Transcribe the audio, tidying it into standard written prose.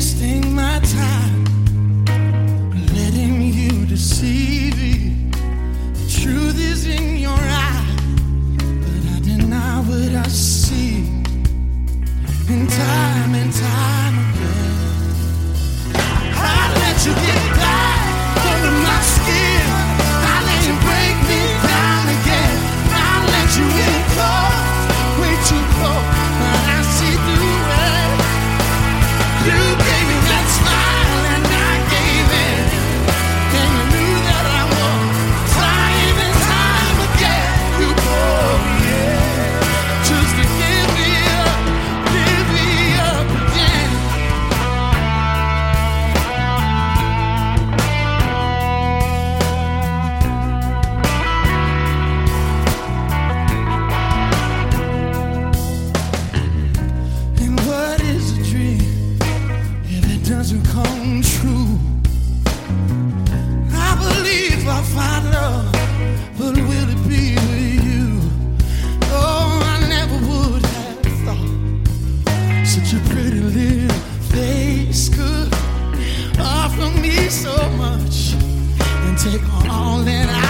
wasting my time, letting you deceive me. The truth is in your eye, but I deny what I see. And time again, I let you get back under my skin. I let you break me down again. I let you in close, way too close, but I see through it. You gave me that smile and I gave in, and you knew that I won. Time and time again, you broke me in, just to give me up again. And what is a dream if it doesn't come true? I believe I'll find love, but will it be with you? Oh, I never would have thought such a pretty little face could offer me so much and take all that I